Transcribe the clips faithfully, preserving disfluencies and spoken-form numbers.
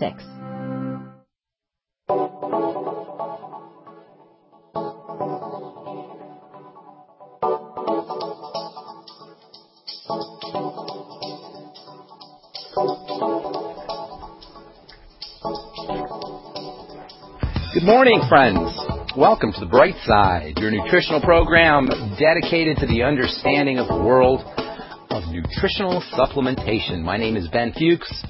six. Good morning, friends. Welcome to The Bright Side, your nutritional program dedicated to the understanding of the world of nutritional supplementation. My name is Ben Fuchs.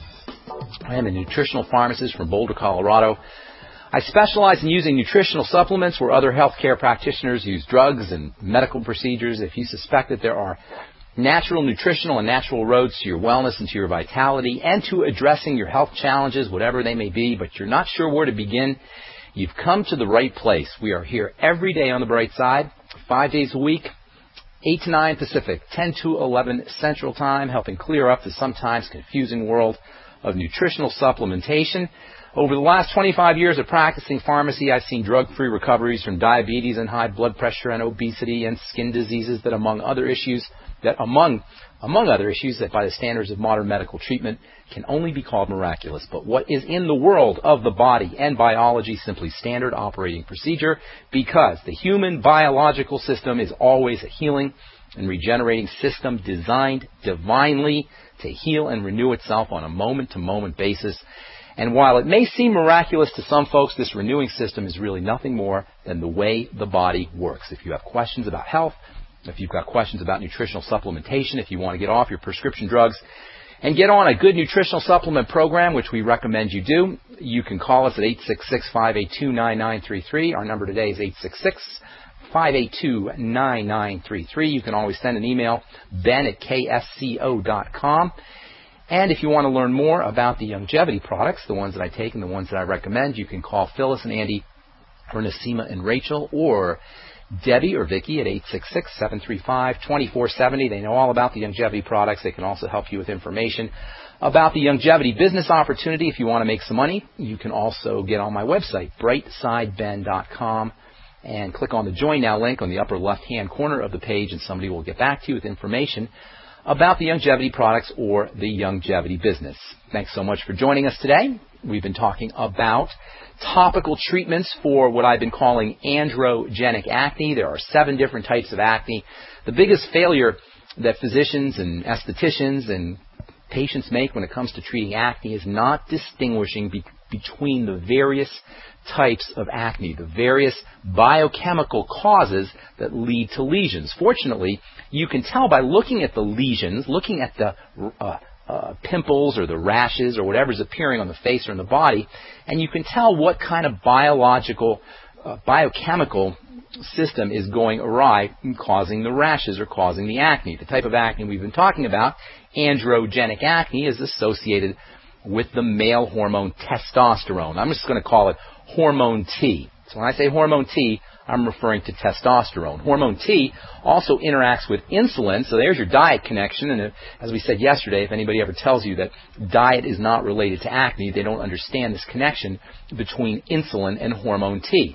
I am a nutritional pharmacist from Boulder, Colorado. I specialize in using nutritional supplements where other healthcare practitioners use drugs and medical procedures. If you suspect that there are natural nutritional and natural roads to your wellness and to your vitality and to addressing your health challenges, whatever they may be, but you're not sure where to begin, you've come to the right place. We are here every day on The Bright Side, five days a week, eight to nine Pacific, ten to eleven Central Time, helping clear up the sometimes confusing world of nutritional supplementation. Over the last twenty-five years of practicing pharmacy, I've seen drug-free recoveries from diabetes and high blood pressure and obesity and skin diseases that among other issues, that among among other issues that by the standards of modern medical treatment can only be called miraculous. But what is in the world of the body and biology simply standard operating procedure, because the human biological system is always a healing and regenerating system designed divinely to heal and renew itself on a moment-to-moment basis. And while it may seem miraculous to some folks, this renewing system is really nothing more than the way the body works. If you have questions about health, if you've got questions about nutritional supplementation, if you want to get off your prescription drugs and get on a good nutritional supplement program, which we recommend you do, you can call us at eight six six, five eight two, nine nine three three. Our number today is eight six six, five eight two, nine nine three three. You can always send an email, ben at k s c o dot com. And if you want to learn more about the longevity products, the ones that I take and the ones that I recommend, you can call Phyllis and Andy or Nasima and Rachel or Debbie or Vicky at eight six six, seven three five, two four seven zero. They know all about the longevity products. They can also help you with information about the longevity business opportunity. If you want to make some money, you can also get on my website, bright side ben dot com, and click on the Join Now link on the upper left-hand corner of the page, and somebody will get back to you with information about the longevity products or the longevity business. Thanks so much for joining us today. We've been talking about topical treatments for what I've been calling androgenic acne. There are seven different types of acne. The biggest failure that physicians and estheticians and patients make when it comes to treating acne is not distinguishing be- between the various types of acne, the various biochemical causes that lead to lesions. Fortunately, you can tell by looking at the lesions, looking at the uh, uh, pimples or the rashes or whatever's appearing on the face or in the body, and you can tell what kind of biological, uh, biochemical system is going awry and causing the rashes or causing the acne. The type of acne we've been talking about, androgenic acne, is associated with the male hormone testosterone. I'm just going to call it hormone T. So when I say hormone T, I'm referring to testosterone. Hormone T also interacts with insulin, so there's your diet connection. And if, as we said yesterday, if anybody ever tells you that diet is not related to acne, they don't understand this connection between insulin and hormone T.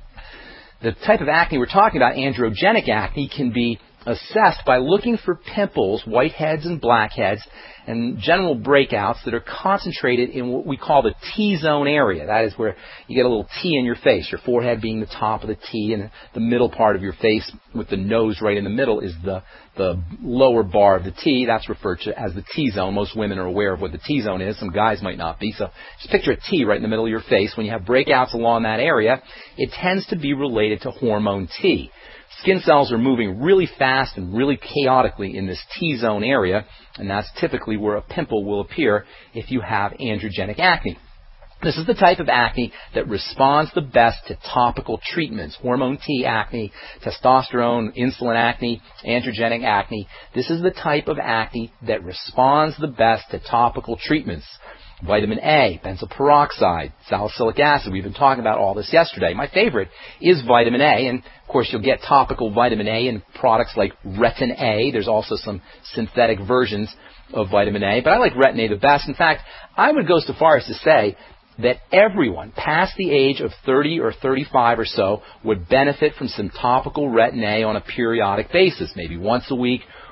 The type of acne we're talking about, androgenic acne, can be assessed by looking for pimples, whiteheads and blackheads, and general breakouts that are concentrated in what we call the T-zone area. That is where you get a little T in your face, your forehead being the top of the T, and the middle part of your face with the nose right in the middle is the, the lower bar of the T. That's referred to as the T-zone. Most women are aware of what the T-zone is. Some guys might not be. So just picture a T right in the middle of your face. When you have breakouts along that area, it tends to be related to hormone T. Skin cells are moving really fast and really chaotically in this T-zone area, and that's typically where a pimple will appear if you have androgenic acne. This is the type of acne that responds the best to topical treatments. Hormone T acne, testosterone, insulin acne, androgenic acne. This is the type of acne that responds the best to topical treatments. Vitamin A, benzoyl peroxide, salicylic acid. We've been talking about all this yesterday. My favorite is vitamin A, and of course you'll get topical vitamin A in products like Retin A. There's also some synthetic versions of vitamin A, but I like Retin A the best. In fact, I would go so far as to say that everyone past the age of thirty or thirty-five or so would benefit from some topical Retin A on a periodic basis, maybe once a week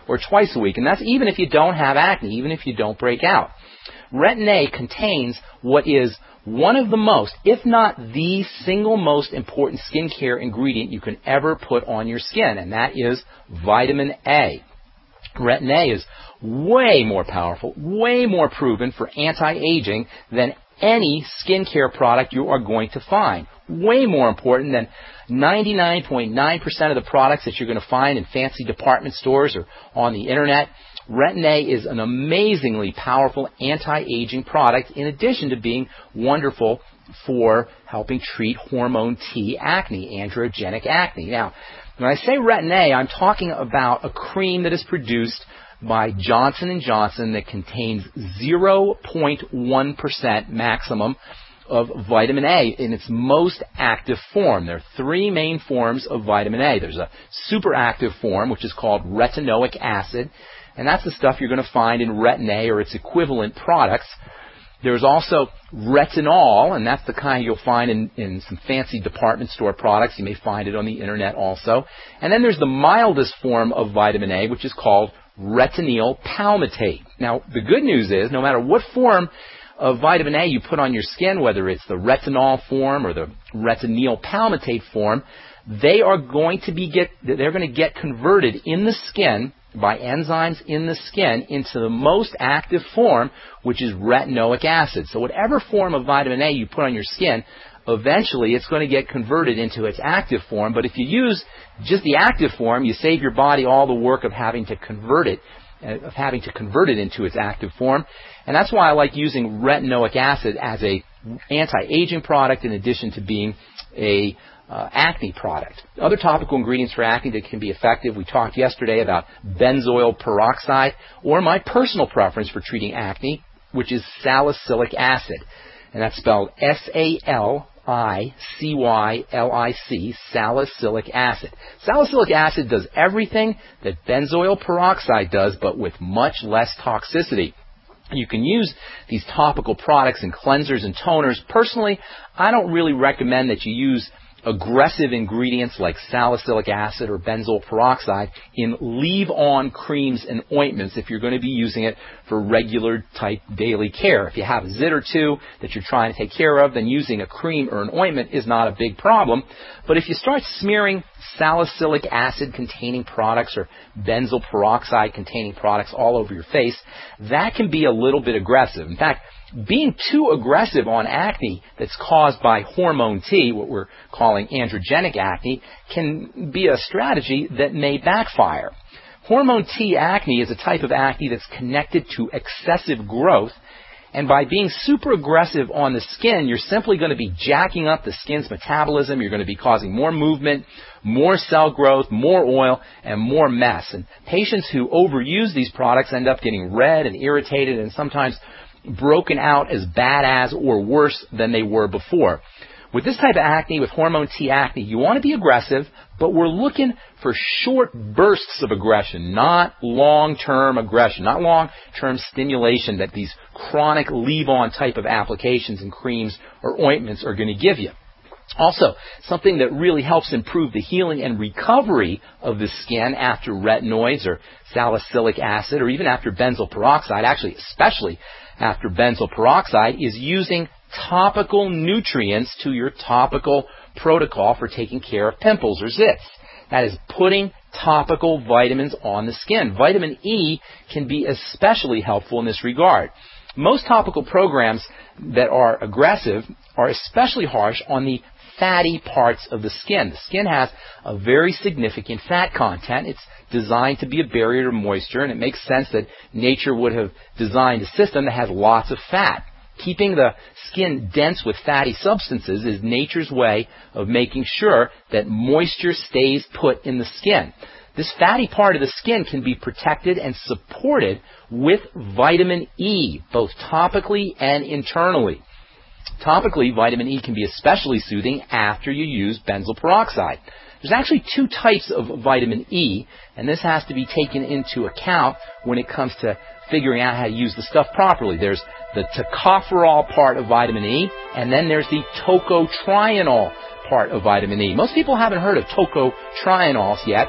or twice a week. And that's even if you don't have acne, even if you don't break out. Retin-A contains what is one of the most, if not the single most important skincare ingredient you can ever put on your skin, and that is vitamin A. Retin-A is way more powerful, way more proven for anti-aging than any skincare product you are going to find. Way more important than ninety-nine point nine percent of the products that you're going to find in fancy department stores or on the internet. Retin-A is an amazingly powerful anti-aging product in addition to being wonderful for helping treat hormone T acne, androgenic acne. Now, when I say Retin-A, I'm talking about a cream that is produced by Johnson and Johnson that contains zero point one percent maximum of vitamin A in its most active form. There are three main forms of vitamin A. There's a super active form, which is called retinoic acid, and that's the stuff you're going to find in Retin-A or its equivalent products. There's also retinol, and that's the kind you'll find in, in some fancy department store products. You may find it on the internet also. And then there's the mildest form of vitamin A, which is called retinyl palmitate. Now, the good news is, no matter what form of vitamin A you put on your skin, whether it's the retinol form or the retinyl palmitate form, they are going to be get they're going to get converted in the skin by enzymes in the skin into the most active form, which is retinoic acid. So whatever form of vitamin A you put on your skin, eventually it's going to get converted into its active form. But if you use just the active form, you save your body all the work of having to convert it, of having to convert it into its active form. And that's why I like using retinoic acid as a anti-aging product in addition to being a Uh, acne product. Other topical ingredients for acne that can be effective, we talked yesterday about benzoyl peroxide, or my personal preference for treating acne, which is salicylic acid. And that's spelled S A L I C Y L I C, salicylic acid. Salicylic acid does everything that benzoyl peroxide does, but with much less toxicity. You can use these topical products and cleansers and toners. Personally, I don't really recommend that you use aggressive ingredients like salicylic acid or benzoyl peroxide in leave-on creams and ointments if you're going to be using it for regular type daily care. If you have a zit or two that you're trying to take care of, then using a cream or an ointment is not a big problem. But if you start smearing salicylic acid containing products or benzoyl peroxide containing products all over your face, that can be a little bit aggressive. In fact, being too aggressive on acne that's caused by hormone T, what we're calling androgenic acne, can be a strategy that may backfire. Hormone T acne is a type of acne that's connected to excessive growth, and by being super aggressive on the skin, you're simply going to be jacking up the skin's metabolism. You're going to be causing more movement, more cell growth, more oil, and more mess. And patients who overuse these products end up getting red and irritated and sometimes broken out as bad as or worse than they were before. With this type of acne, with hormone T acne, you want to be aggressive, but we're looking for short bursts of aggression, not long-term aggression, not long-term stimulation that these chronic leave-on type of applications and creams or ointments are going to give you. Also, something that really helps improve the healing and recovery of the skin after retinoids or salicylic acid or even after benzoyl peroxide, actually especially after benzoyl peroxide, is using topical nutrients to your topical protocol for taking care of pimples or zits. That is putting topical vitamins on the skin. Vitamin E can be especially helpful in this regard. Most topical programs that are aggressive are especially harsh on the fatty parts of the skin. The skin has a very significant fat content. It's designed to be a barrier to moisture, and it makes sense that nature would have designed a system that has lots of fat. Keeping the skin dense with fatty substances is nature's way of making sure that moisture stays put in the skin. This fatty part of the skin can be protected and supported with vitamin E, both topically and internally. Topically, vitamin E can be especially soothing after you use benzoyl peroxide. There's actually two types of vitamin E, and this has to be taken into account when it comes to figuring out how to use the stuff properly. There's the tocopherol part of vitamin E, and then there's the tocotrienol part of vitamin E. Most people haven't heard of tocotrienols yet, but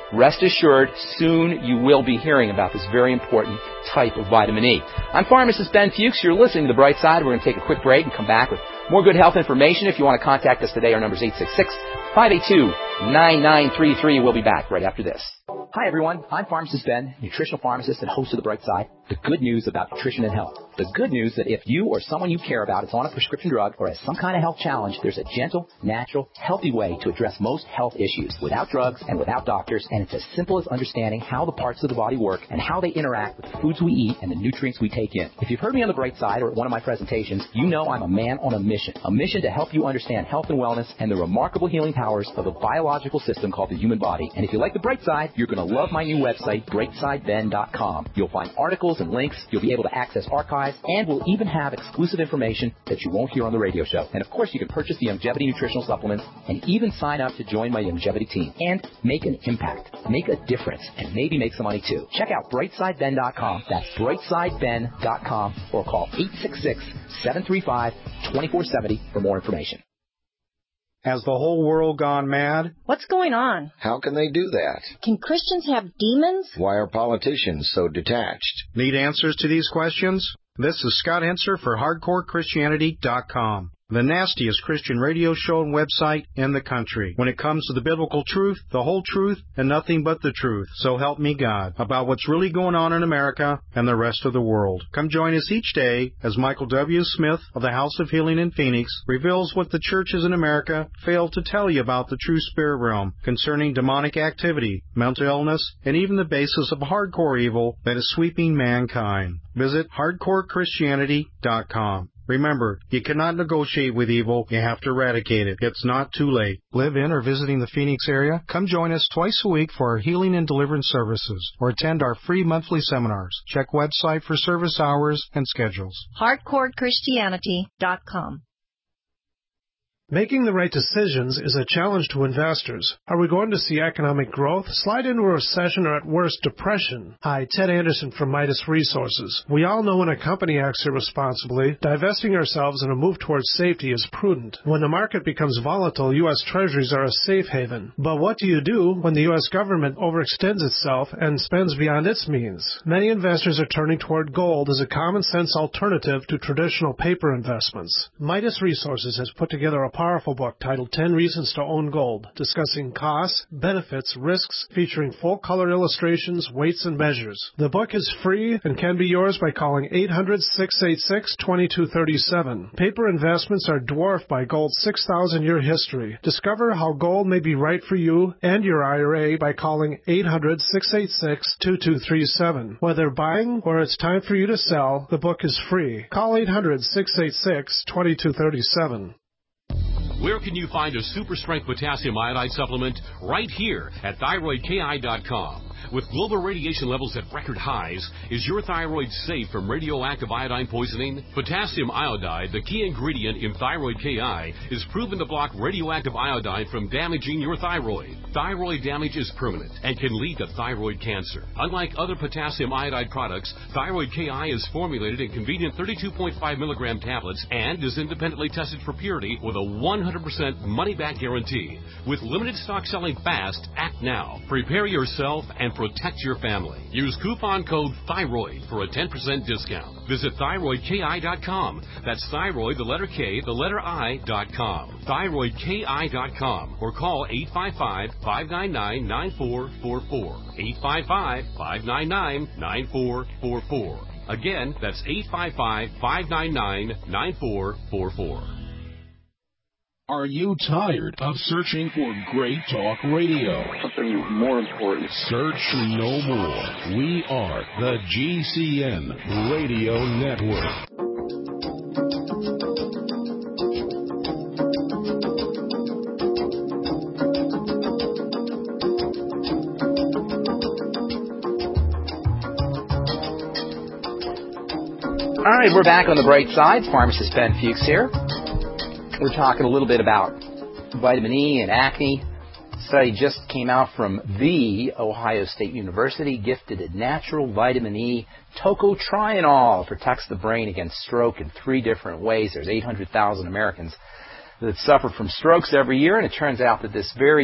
Rest assured, soon you will be hearing about this very important type of vitamin E. I'm pharmacist Ben Fuchs. You're listening to The Bright Side. We're going to take a quick break and come back with more good health information. If you want to contact us today, our number is eight six six, five eight two, nine nine three three. We'll be back right after this. Hi, everyone. I'm Pharmacist Ben, nutritional pharmacist and host of The Bright Side. The good news about nutrition and health. The good news that if you or someone you care about is on a prescription drug or has some kind of health challenge, there's a gentle, natural, healthy way to address most health issues without drugs and without doctors, and it's as simple as understanding how the parts of the body work and how they interact with the foods we eat and the nutrients we take in. If you've heard me on The Bright Side or at one of my presentations, you know I'm a man on a mission. A mission to help you understand health and wellness and the remarkable healing powers of a biological system called the human body. And if you like The Bright Side, you're going to love my new website, bright side ben dot com. You'll find articles and links. You'll be able to access archives, and we'll even have exclusive information that you won't hear on the radio show. And of course, you can purchase the Youngevity nutritional supplements and even sign up to join my Youngevity team and make an impact, make a difference, and maybe make some money too. Check out bright side ben dot com. That's bright side ben dot com, or call eight six six, seven three five, two four seven zero for more information. Has the whole world gone mad? What's going on? How can they do that? Can Christians have demons? Why are politicians so detached? Need answers to these questions? This is Scott Henser for hardcore christianity dot com, the nastiest Christian radio show and website in the country. When it comes to the biblical truth, the whole truth, and nothing but the truth, so help me God, about what's really going on in America and the rest of the world. Come join us each day as Michael W. Smith of the House of Healing in Phoenix reveals what the churches in America fail to tell you about the true spirit realm concerning demonic activity, mental illness, and even the basis of hardcore evil that is sweeping mankind. Visit hardcore christianity dot com. Remember, you cannot negotiate with evil, you have to eradicate it. It's not too late. Live in or visiting the Phoenix area? Come join us twice a week for our healing and deliverance services, or attend our free monthly seminars. Check website for service hours and schedules. hardcore christianity dot com. Making the right decisions is a challenge to investors. Are we going to see economic growth, slide into a recession, or at worst, depression? Hi, Ted Anderson from Midas Resources. We all know when a company acts irresponsibly, divesting ourselves in a move towards safety is prudent. When the market becomes volatile, U S Treasuries are a safe haven. But what do you do when the U S government overextends itself and spends beyond its means? Many investors are turning toward gold as a common-sense alternative to traditional paper investments. Midas Resources has put together a powerful book titled ten Reasons to Own Gold, discussing costs, benefits, risks, featuring full-color illustrations, weights, and measures. The book is free and can be yours by calling eight hundred, six eight six, two two three seven. Paper investments are dwarfed by gold's six thousand year history. Discover how gold may be right for you and your I R A by calling eight hundred, six eight six, two two three seven. Whether buying or it's time for you to sell, the book is free. Call eight hundred, six eight six, two two three seven. Where can you find a super strength potassium iodide supplement? Right here at thyroid K I dot com. With global radiation levels at record highs, is your thyroid safe from radioactive iodine poisoning? Potassium iodide, the key ingredient in Thyroid K I, is proven to block radioactive iodine from damaging your thyroid. Thyroid damage is permanent and can lead to thyroid cancer. Unlike other potassium iodide products, Thyroid K I is formulated in convenient thirty-two point five milligram tablets and is independently tested for purity with a one hundred percent money-back guarantee. With limited stock selling fast, act now. Prepare yourself and protect your family. Use coupon code THYROID for a ten percent discount. Visit thyroid K I dot com. That's thyroid, the letter K, the letter I, dot com. thyroid K I dot com, or call eight five five, five nine nine, nine four four four. eight five five, five nine nine, nine four four four. Again, that's eight five five, five nine nine, nine four four four. Are you tired of searching for great talk radio? Something more important. Search no more. We are the G C N Radio Network. All right, we're back on the bright side. Pharmacist Ben Fuchs here. We're talking a little bit about vitamin E and acne. A study just came out from the Ohio State University. Gifted natural vitamin E tocotrienol protects the brain against stroke in three different ways. There's eight hundred thousand Americans that suffer from strokes every year, and it turns out that this very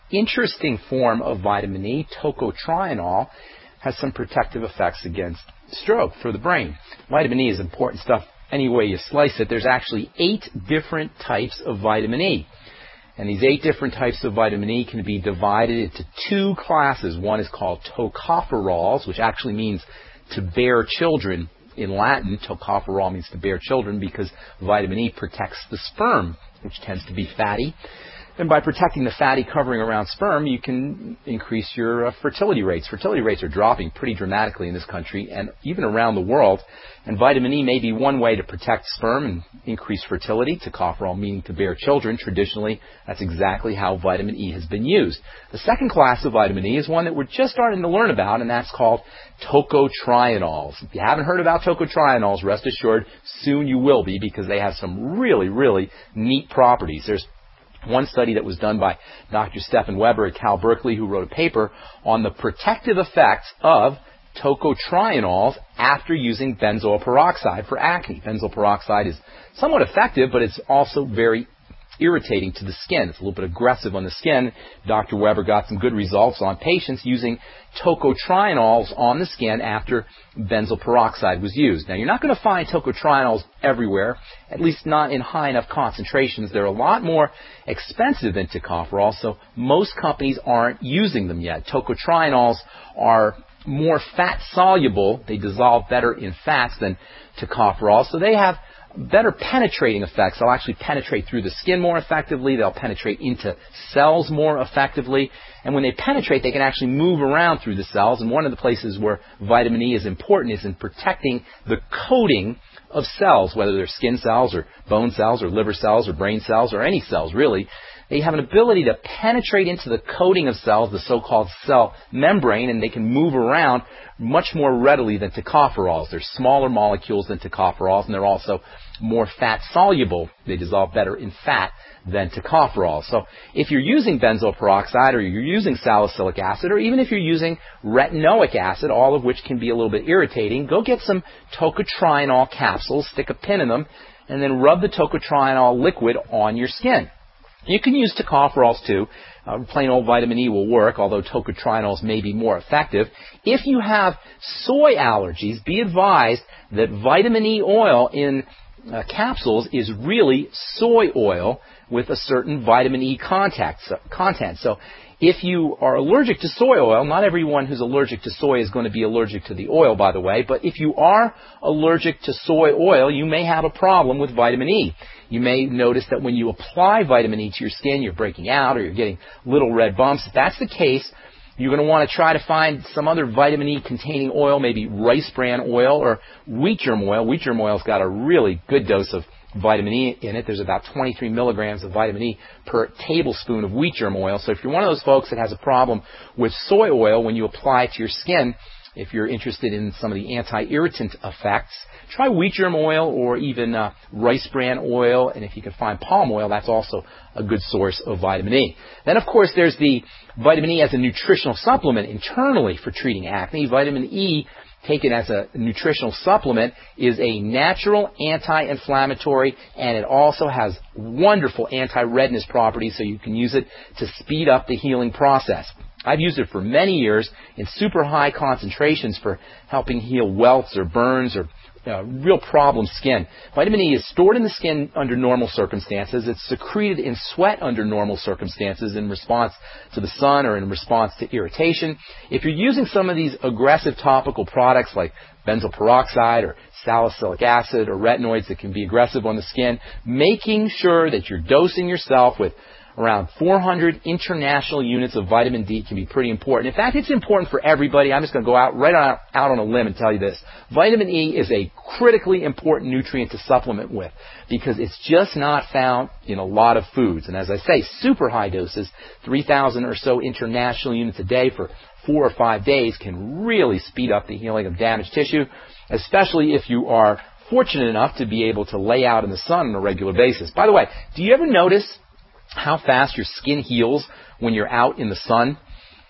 interesting form of vitamin E, tocotrienol, has some protective effects against stroke for the brain. Vitamin E is important stuff any way you slice it. There's actually eight different types of vitamin E. And these eight different types of vitamin E can be divided into two classes. One is called tocopherols, which actually means to bear children. In Latin, tocopherol means to bear children because vitamin E protects the sperm, which tends to be fatty. And by protecting the fatty covering around sperm, you can increase your uh, fertility rates. Fertility rates are dropping pretty dramatically in this country and even around the world. And vitamin E may be one way to protect sperm and increase fertility. Tocopherol meaning to bear children. Traditionally, that's exactly how vitamin E has been used. The second class of vitamin E is one that we're just starting to learn about, and that's called tocotrienols. If you haven't heard about tocotrienols, rest assured, soon you will be, because they have some really, really neat properties. There's one study that was done by Doctor Stephen Weber at Cal Berkeley, who wrote a paper on the protective effects of tocotrienols after using benzoyl peroxide for acne. Benzoyl peroxide is somewhat effective, but it's also very irritating to the skin. It's a little bit aggressive on the skin. Doctor Weber got some good results on patients using tocotrienols on the skin after benzoyl peroxide was used. Now, you're not going to find tocotrienols everywhere, at least not in high enough concentrations. They're a lot more expensive than tocopherol, so most companies aren't using them yet. Tocotrienols are more fat-soluble. They dissolve better in fats than tocopherol, so they have better penetrating effects. They'll actually penetrate through the skin more effectively. They'll penetrate into cells more effectively. And when they penetrate, they can actually move around through the cells. And one of the places where vitamin E is important is in protecting the coating of cells, whether they're skin cells or bone cells or liver cells or brain cells or any cells, really. They have an ability to penetrate into the coating of cells, the so-called cell membrane, and they can move around much more readily than tocopherols. They're smaller molecules than tocopherols, and they're also more fat-soluble. They dissolve better in fat than tocopherols. So if you're using benzoyl peroxide or you're using salicylic acid or even if you're using retinoic acid, all of which can be a little bit irritating, go get some tocotrienol capsules, stick a pin in them, and then rub the tocotrienol liquid on your skin. You can use tocopherols too. Uh, plain old vitamin E will work, although tocotrienols may be more effective. If you have soy allergies, be advised that vitamin E oil in uh, capsules is really soy oil with a certain vitamin E contact, so, content. So if you are allergic to soy oil, not everyone who's allergic to soy is going to be allergic to the oil, by the way, but if you are allergic to soy oil, you may have a problem with vitamin E. You may notice that when you apply vitamin E to your skin, you're breaking out or you're getting little red bumps. If that's the case, you're going to want to try to find some other vitamin E containing oil, maybe rice bran oil or wheat germ oil. Wheat germ oil's got a really good dose of vitamin E in it. There's about twenty-three milligrams of vitamin E per tablespoon of wheat germ oil. So if you're one of those folks that has a problem with soy oil when you apply it to your skin, if you're interested in some of the anti-irritant effects, try wheat germ oil or even uh, rice bran oil. And if you can find palm oil, that's also a good source of vitamin E. Then, of course, there's the vitamin E as a nutritional supplement internally for treating acne. Vitamin E taken as a nutritional supplement is a natural anti-inflammatory, and it also has wonderful anti-redness properties, so you can use it to speed up the healing process. I've used it for many years in super high concentrations for helping heal welts or burns or uh, real problem skin. Vitamin E is stored in the skin under normal circumstances. It's secreted in sweat under normal circumstances in response to the sun or in response to irritation. If you're using some of these aggressive topical products like benzoyl peroxide or salicylic acid or retinoids that can be aggressive on the skin, making sure that you're dosing yourself with around four hundred international units of vitamin D can be pretty important. In fact, it's important for everybody. I'm just going to go out right on, out on a limb and tell you this. Vitamin E is a critically important nutrient to supplement with because it's just not found in a lot of foods. And as I say, super high doses, three thousand or so international units a day for four or five days can really speed up the healing of damaged tissue, especially if you are fortunate enough to be able to lay out in the sun on a regular basis. By the way, do you ever notice how fast your skin heals when you're out in the sun?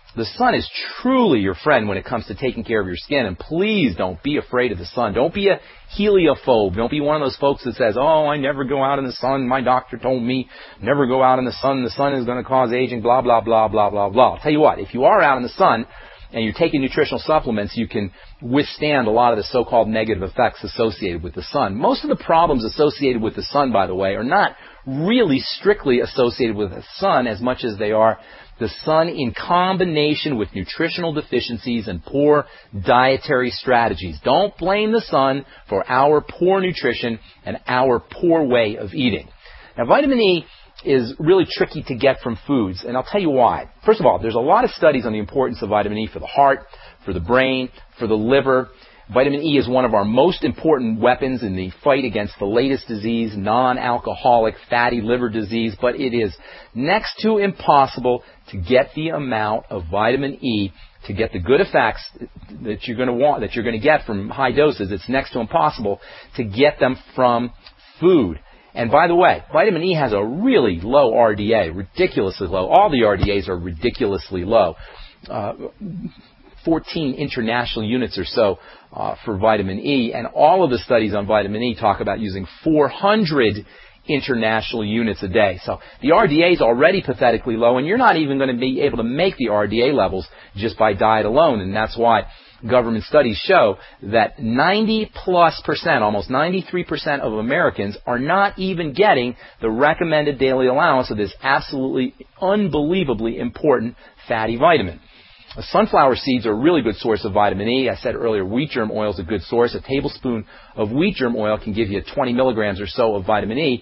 The sun is truly your friend when it comes to taking care of your skin, and please don't be afraid of the sun. Don't be a heliophobe. Don't be one of those folks that says, oh, I never go out in the sun. My doctor told me never go out in the sun. The sun is going to cause aging, blah, blah, blah, blah, blah, blah. I'll tell you what, if you are out in the sun and you're taking nutritional supplements, you can withstand a lot of the so-called negative effects associated with the sun. Most of the problems associated with the sun, by the way, are not really strictly associated with the sun as much as they are the sun in combination with nutritional deficiencies and poor dietary strategies. Don't blame the sun for our poor nutrition and our poor way of eating. Now, vitamin E is really tricky to get from foods, and I'll tell you why. First of all, there's a lot of studies on the importance of vitamin E for the heart, for the brain, for the liver. Vitamin E is one of our most important weapons in the fight against the latest disease, non-alcoholic fatty liver disease, but it is next to impossible to get the amount of vitamin E to get the good effects that you're going to want, that you're going to get from high doses. It's next to impossible to get them from food. And by the way, vitamin E has a really low R D A, ridiculously low. All the R D As are ridiculously low. Uh, fourteen international units or so uh, for vitamin E, and all of the studies on vitamin E talk about using four hundred international units a day. So the R D A is already pathetically low, and you're not even going to be able to make the R D A levels just by diet alone, and that's why government studies show that ninety plus percent, almost ninety-three percent of Americans are not even getting the recommended daily allowance of this absolutely unbelievably important fatty vitamin. Sunflower seeds are a really good source of vitamin E. I said earlier, wheat germ oil is a good source. A tablespoon of wheat germ oil can give you twenty milligrams or so of vitamin E.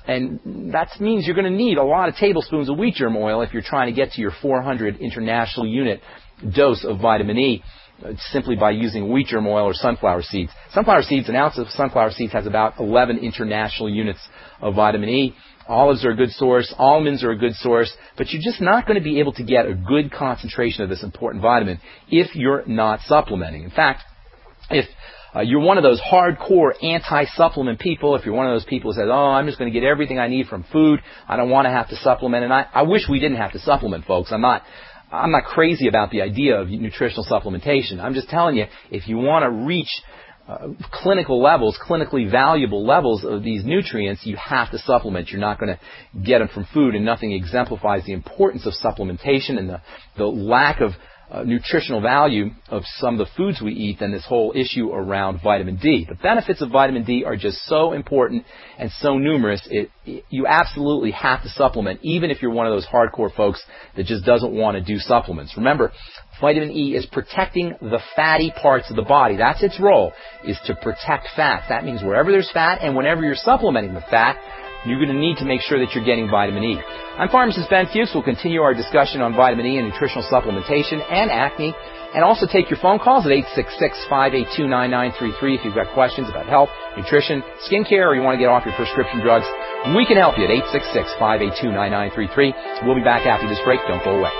And that means you're going to need a lot of tablespoons of wheat germ oil if you're trying to get to your four hundred international unit dose of vitamin E simply by using wheat germ oil or sunflower seeds. Sunflower seeds, an ounce of sunflower seeds has about eleven international units of vitamin E. Olives are a good source. Almonds are a good source. But you're just not going to be able to get a good concentration of this important vitamin if you're not supplementing. In fact, if uh, you're one of those hardcore anti-supplement people, if you're one of those people who says, oh, I'm just going to get everything I need from food, I don't want to have to supplement, and I, I wish we didn't have to supplement, folks. I'm not I'm not crazy about the idea of nutritional supplementation. I'm just telling you, if you want to reach uh, clinical levels, clinically valuable levels of these nutrients, you have to supplement. You're not going to get them from food, and nothing exemplifies the importance of supplementation and the, the lack of uh, nutritional value of some of the foods we eat than this whole issue around vitamin D. The benefits of vitamin D are just so important and so numerous, it, it, you absolutely have to supplement, even if you're one of those hardcore folks that just doesn't want to do supplements. Remember, vitamin E is protecting the fatty parts of the body. That's its role, is to protect fat. That means wherever there's fat and whenever you're supplementing the fat, you're going to need to make sure that you're getting vitamin E. I'm Pharmacist Ben Fuchs. We'll continue our discussion on vitamin E and nutritional supplementation and acne, and also take your phone calls at eight six six, five eight two, nine nine three three if you've got questions about health, nutrition, skincare, or you want to get off your prescription drugs. We can help you at eight six six, five eight two, nine nine three three. We'll be back after this break. Don't go away.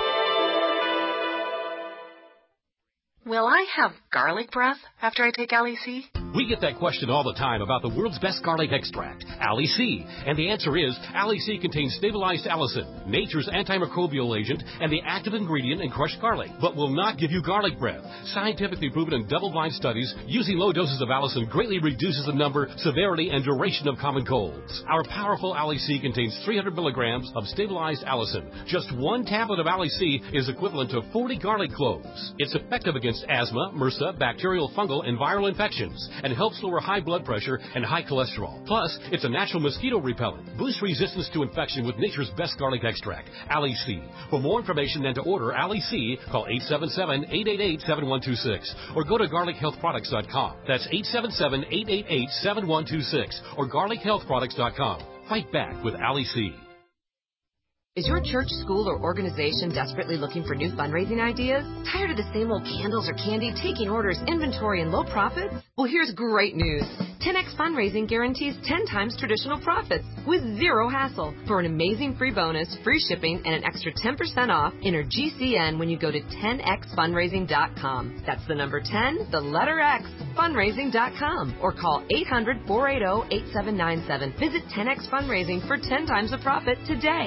Will I have garlic breath after I take Ali C? We get that question all the time about the world's best garlic extract, Ali C. And the answer is, Ali C contains stabilized allicin, nature's antimicrobial agent, and the active ingredient in crushed garlic, but will not give you garlic breath. Scientifically proven in double-blind studies, using low doses of allicin greatly reduces the number, severity, and duration of common colds. Our powerful Ali C contains three hundred milligrams of stabilized allicin. Just one tablet of Ali C is equivalent to forty garlic cloves. It's effective against asthma, MRSA, bacterial, fungal, and viral infections, and helps lower high blood pressure and high cholesterol. Plus, it's a natural mosquito repellent. Boosts resistance to infection with nature's best garlic extract, Ali C. For more information and to order Ali C, call eight seven seven, eight eight eight, seven one two six or go to garlic health products dot com. That's eight seven seven, eight eight eight, seven one two six or garlic health products dot com. Fight back with Ali C. Is your church, school, or organization desperately looking for new fundraising ideas? Tired of the same old candles or candy, taking orders, inventory, and low profits? Well, here's great news. ten X Fundraising guarantees ten times traditional profits with zero hassle. For an amazing free bonus, free shipping, and an extra ten percent off, enter G C N when you go to ten x fundraising dot com. That's the number ten, the letter X, fundraising dot com. Or call eight hundred, four eight zero, eight seven nine seven. Visit ten X Fundraising for ten times the profit today.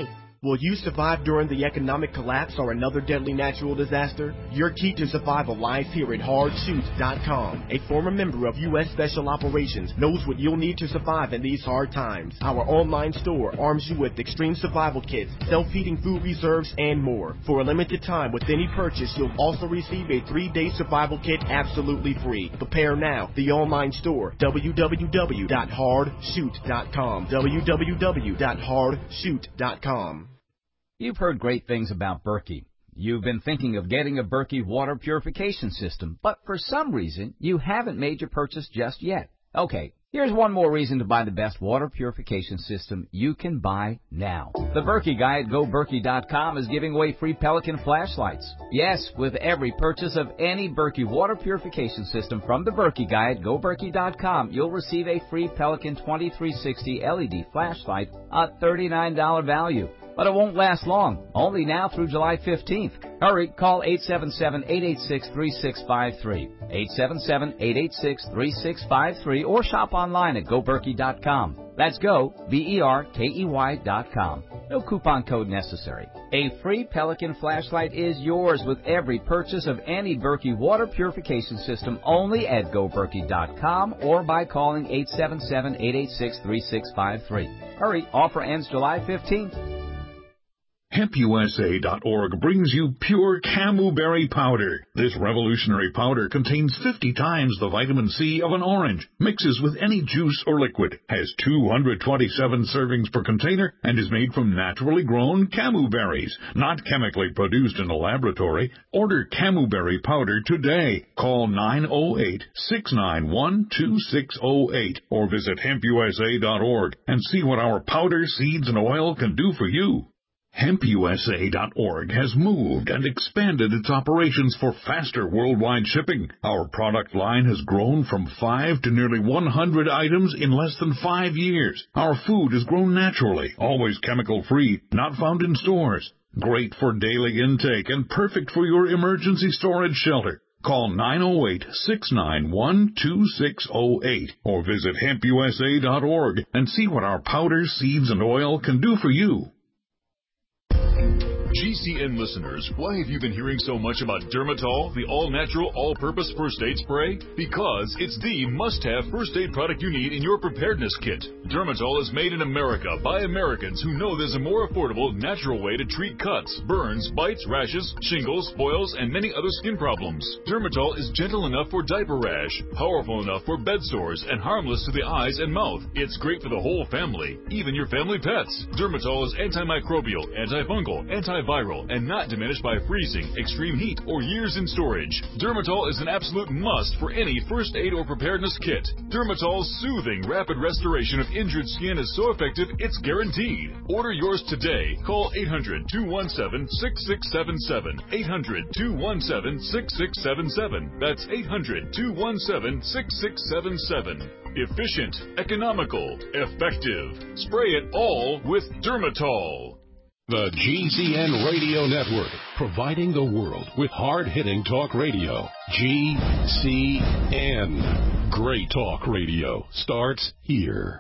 Will you survive during the economic collapse or another deadly natural disaster? Your key to survival lies here at hard shoot dot com. A former member of U S Special Operations knows what you'll need to survive in these hard times. Our online store arms you with extreme survival kits, self-heating food reserves, and more. For a limited time, with any purchase, you'll also receive a three-day survival kit absolutely free. Prepare now. The online store, w w w dot hard shoot dot com. w w w dot hard shoot dot com. You've heard great things about Berkey. You've been thinking of getting a Berkey water purification system, but for some reason, you haven't made your purchase just yet. Okay, here's one more reason to buy the best water purification system you can buy now. The Berkey guy at go berkey dot com is giving away free Pelican flashlights. Yes, with every purchase of any Berkey water purification system from the Berkey guy at go berkey dot com, you'll receive a free Pelican twenty-three sixty L E D flashlight, a thirty-nine dollars value. But it won't last long, only now through July fifteenth. Hurry, call eight seven seven, eight eight six, three six five three, eight seven seven, eight eight six, three six five three, or shop online at go berkey dot com. That's go, B E R K E Y dot com. No coupon code necessary. A free Pelican flashlight is yours with every purchase of any Berkey water purification system only at go berkey dot com or by calling eight seven seven, eight eight six, three six five three. Hurry, offer ends July fifteenth. hemp U S A dot org brings you pure camuberry powder. This revolutionary powder contains fifty times the vitamin C of an orange, mixes with any juice or liquid, has two hundred twenty-seven servings per container, and is made from naturally grown camu berries, not chemically produced in a laboratory. Order camuberry powder today. Call nine oh eight, six nine one, two six oh eight or visit hemp U S A dot org and see what our powder, seeds, and oil can do for you. hemp U S A dot org has moved and expanded its operations for faster worldwide shipping. Our product line has grown from five to nearly one hundred items in less than five years. Our food is grown naturally, always chemical-free, not found in stores. Great for daily intake and perfect for your emergency storage shelter. Call nine oh eight, six nine one, two six oh eight or visit hemp U S A dot org and see what our powders, seeds, and oil can do for you. G C N listeners, why have you been hearing so much about Dermatol, the all-natural, all-purpose first aid spray? Because it's the must-have first aid product you need in your preparedness kit. Dermatol is made in America by Americans who know there's a more affordable, natural way to treat cuts, burns, bites, rashes, shingles, boils, and many other skin problems. Dermatol is gentle enough for diaper rash, powerful enough for bed sores, and harmless to the eyes and mouth. It's great for the whole family, even your family pets. Dermatol is antimicrobial, antifungal, antiviral, and not diminished by freezing, extreme heat, or years in storage. Dermatol is an absolute must for any first aid or preparedness kit. Dermatol's soothing, rapid restoration of injured skin is so effective, it's guaranteed. Order yours today. Call eight hundred, two one seven, six six seven seven, eight hundred, two one seven, six six seven seven. That's eight hundred, two one seven, six six seven seven. Efficient, economical, effective. Spray it all with Dermatol. The G C N Radio Network, providing the world with hard-hitting talk radio. G C N. Great talk radio starts here.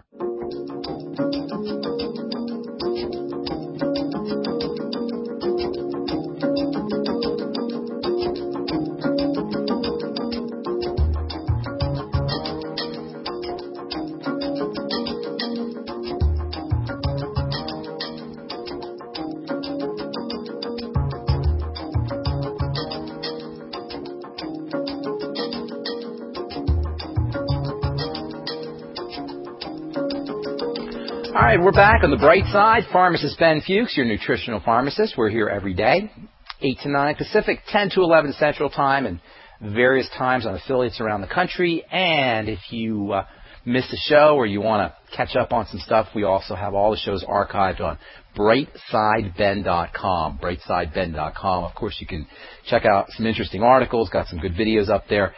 All right, we're back on the bright side. Pharmacist Ben Fuchs, your nutritional pharmacist. We're here every day, eight to nine Pacific, ten to eleven Central Time, and various times on affiliates around the country. And if you uh, missed a show or you want to catch up on some stuff, we also have all the shows archived on bright side ben dot com, bright side ben dot com. Of course, you can check out some interesting articles, got some good videos up there.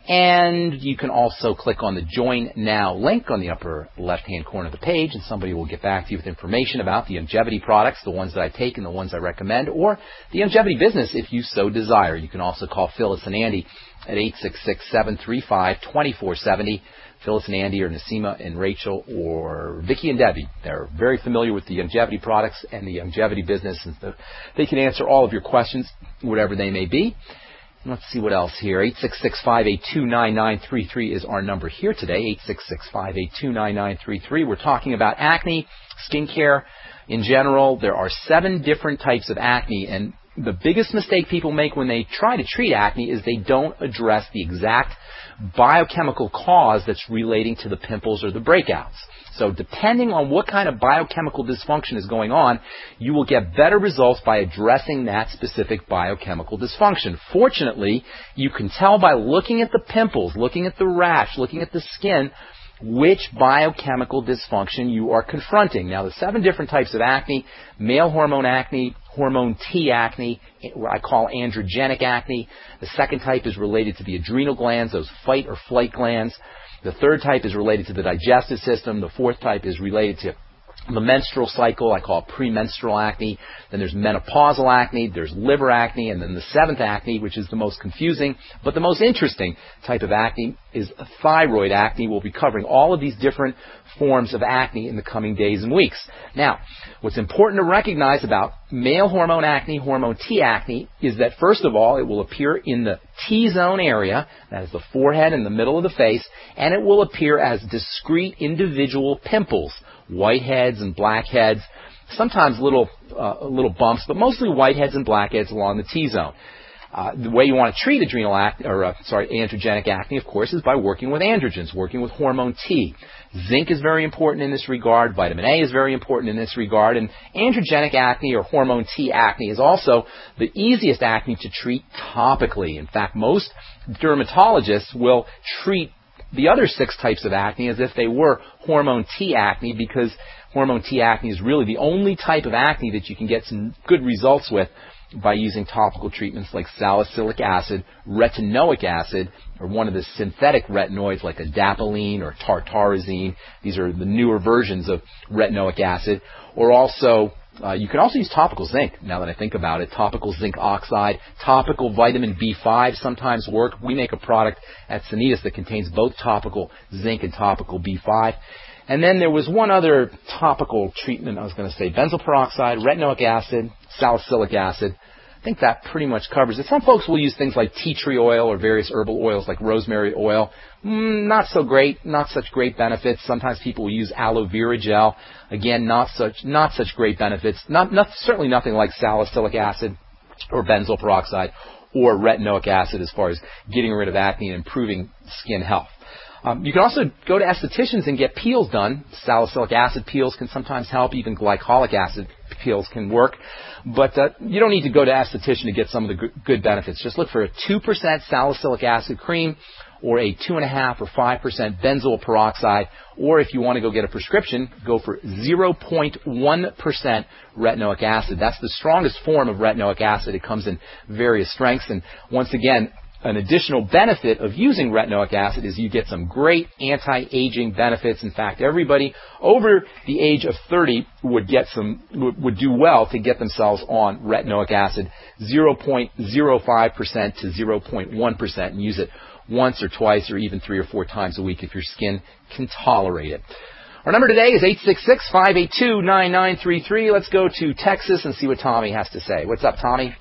And you can also click on the Join Now link on the upper left-hand corner of the page, and somebody will get back to you with information about the Youngevity products, the ones that I take and the ones I recommend, or the Youngevity business if you so desire. You can also call Phyllis and Andy at eight six six, seven three five, two four seven zero. Phyllis and Andy, or Nasima and Rachel, or Vicki and Debbie. They're very familiar with the Youngevity products and the Youngevity business, and so they can answer all of your questions, whatever they may be. Let's see what else here. eight six six, five eight two, nine nine three three is our number here today, eight six six, five eight two, nine nine three three. We're talking about acne, skincare in general. There are seven different types of acne, and the biggest mistake people make when they try to treat acne is they don't address the exact biochemical cause that's relating to the pimples or the breakouts. So depending on what kind of biochemical dysfunction is going on, you will get better results by addressing that specific biochemical dysfunction. Fortunately, you can tell by looking at the pimples, looking at the rash, looking at the skin, which biochemical dysfunction you are confronting. Now, the seven different types of acne: male hormone acne, hormone T acne, what I call androgenic acne. The second type is related to the adrenal glands, those fight or flight glands. The third type is related to the digestive system. The fourth type is related to the menstrual cycle. I call it premenstrual acne. Then there's menopausal acne. There's liver acne. And then the seventh acne, which is the most confusing but the most interesting type of acne, is thyroid acne. We'll be covering all of these different forms of acne in the coming days and weeks. Now, what's important to recognize about male hormone acne, hormone T acne, is that first of all, it will appear in the T-zone area, that is the forehead and the middle of the face, and it will appear as discrete individual pimples, whiteheads and blackheads, sometimes little uh, little bumps, but mostly whiteheads and blackheads along the T-zone. Uh, the way you want to treat adrenal acne, or uh, sorry, androgenic acne, of course, is by working with androgens, working with hormone T. Zinc is very important in this regard. Vitamin A is very important in this regard. And androgenic acne, or hormone T acne, is also the easiest acne to treat topically. In fact, most dermatologists will treat the other six types of acne as if they were hormone T acne, because hormone T acne is really the only type of acne that you can get some good results with by using topical treatments like salicylic acid, retinoic acid, or one of the synthetic retinoids like adapalene or tartarazine. These are the newer versions of retinoic acid. Or also, uh, you can also use topical zinc, now that I think about it. Topical zinc oxide, topical vitamin B five sometimes work. We make a product at Sanitas that contains both topical zinc and topical B five. And then there was one other topical treatment, I was going to say, benzoyl peroxide, retinoic acid, salicylic acid. I think that pretty much covers it. Some folks will use things like tea tree oil or various herbal oils like rosemary oil. Mm, not so great, not such great benefits. Sometimes people will use aloe vera gel. Again, not such not such great benefits. Not, not certainly nothing like salicylic acid or benzoyl peroxide or retinoic acid as far as getting rid of acne and improving skin health. Um, you can also go to estheticians and get peels done. Salicylic acid peels can sometimes help. Even glycolic acid peels can work. But uh, you don't need to go to esthetician to get some of the g- good benefits. Just look for a two percent salicylic acid cream, or a two point five or five percent benzoyl peroxide. Or if you want to go get a prescription, go for zero point one percent retinoic acid. That's the strongest form of retinoic acid. It comes in various strengths. And once again, an additional benefit of using retinoic acid is you get some great anti-aging benefits. In fact, everybody over the age of thirty would get some would, would do well to get themselves on retinoic acid, zero point zero five percent to zero point one percent, and use it once or twice or even three or four times a week if your skin can tolerate it. Our number today is eight six six, five eight two, nine nine three three. Let's go to Texas and see what Tommy has to say. What's up, Tommy?